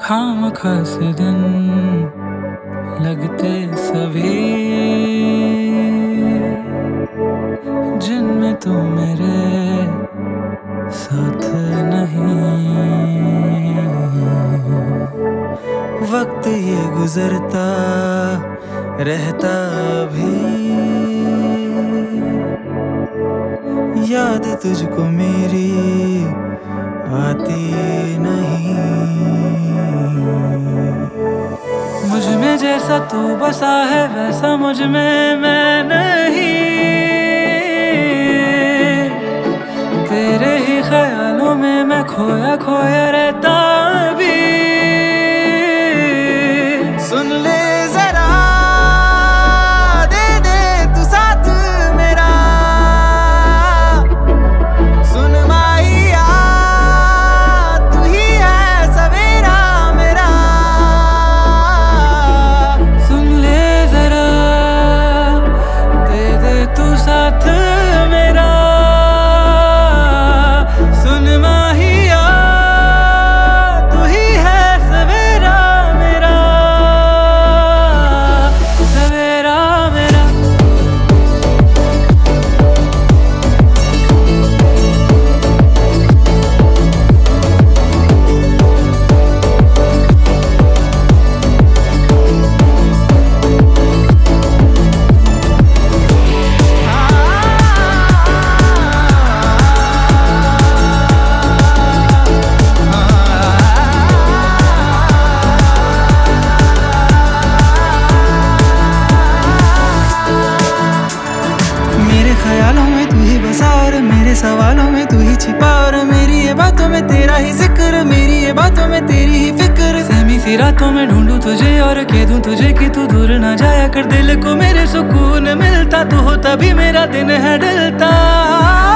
खामखा से दिन लगते सभी जिनमें तू मेरे साथ नहीं। वक्त ये गुजरता रहता भी, याद तुझको मेरी आती नहीं। मुझ में जैसा तू बसा है वैसा मुझ में मैं नहीं। तेरे ही ख्यालों में मैं खोया खोया रहता भी। सुन ले जरा, दे दे तू साथ मेरा। सुन माहिया, तू ही है सवेरा मेरा। सुन ले जरा, दे दे तू साथ मेरा। सुन माहिया, तू ही है सवेरा मेरा। सवेरा मेरा। ख्यालों में तू ही बसा और मेरे सवालों में तू ही छिपा। और मेरी ये बातों में तेरा ही जिक्र, मेरी ये बातों में तेरी ही फिक्र। सहमी सी रातों में ढूंढूं तुझे और कह दूं तुझे कि तू दूर ना जाया कर। दिल को मेरे सुकून मिलता, तू हो तभी मेरा दिन है ढलता।